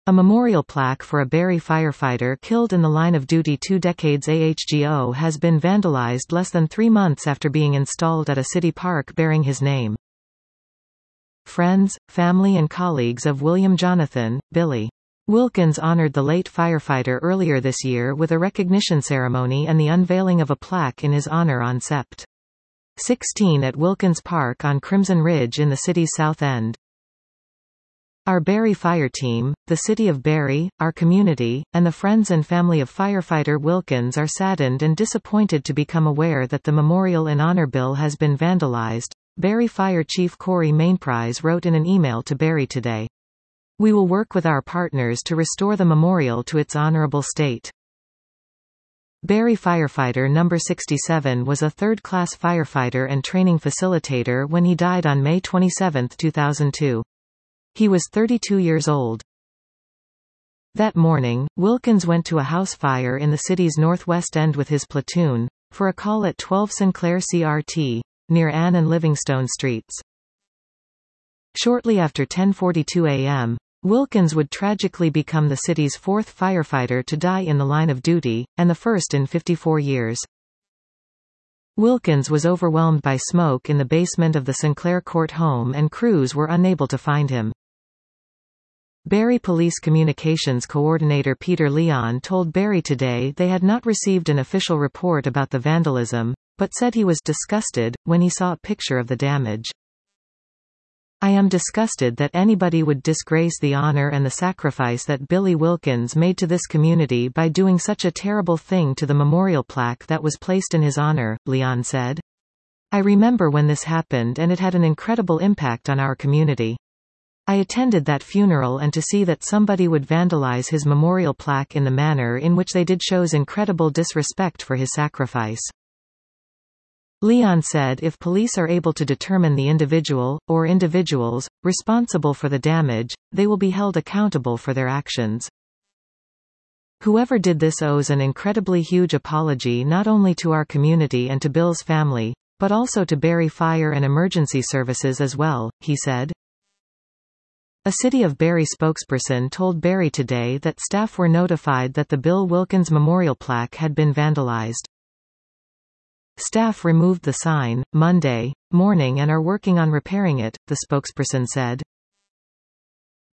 A memorial plaque for a Barrie firefighter killed in the line of duty 2 decades ago has been vandalized less than 3 months after being installed at a city park bearing his name. Friends, family and colleagues of William Jonathan, Billy Wilkins honored the late firefighter earlier this year with a recognition ceremony and the unveiling of a plaque in his honor on Sept. 16 at Wilkins Park on Crimson Ridge in the city's South End. Our Barrie Fire Team, the City of Barrie, our community, and the friends and family of firefighter Wilkins are saddened and disappointed to become aware that the Memorial in Honor Bill has been vandalized, Barrie Fire Chief Corey Mainprise wrote in an email to Barrie Today. We will work with our partners to restore the memorial to its honorable state. Barrie firefighter number 67 was a third-class firefighter and training facilitator when he died on May 27, 2002. He was 32 years old. That morning, Wilkins went to a house fire in the city's northwest end with his platoon, for a call at 12 Sinclair CRT, near Ann and Livingstone Streets. Shortly after 10:42 a.m., Wilkins would tragically become the city's 4th firefighter to die in the line of duty, and the first in 54 years. Wilkins was overwhelmed by smoke in the basement of the Sinclair Court home and crews were unable to find him. Barrie Police Communications Coordinator Peter Leon told Barrie Today they had not received an official report about the vandalism, but said he was disgusted when he saw a picture of the damage. I am disgusted that anybody would disgrace the honor and the sacrifice that Billy Wilkins made to this community by doing such a terrible thing to the memorial plaque that was placed in his honor, Leon said. I remember when this happened and it had an incredible impact on our community. I attended that funeral and to see that somebody would vandalize his memorial plaque in the manner in which they did shows incredible disrespect for his sacrifice. Leon said if police are able to determine the individual, or individuals, responsible for the damage, they will be held accountable for their actions. Whoever did this owes an incredibly huge apology not only to our community and to Bill's family, but also to Barrie Fire and Emergency Services as well, he said. A City of Barrie spokesperson told Barrie Today that staff were notified that the Bill Wilkins memorial plaque had been vandalized. Staff removed the sign Monday morning and are working on repairing it, the spokesperson said.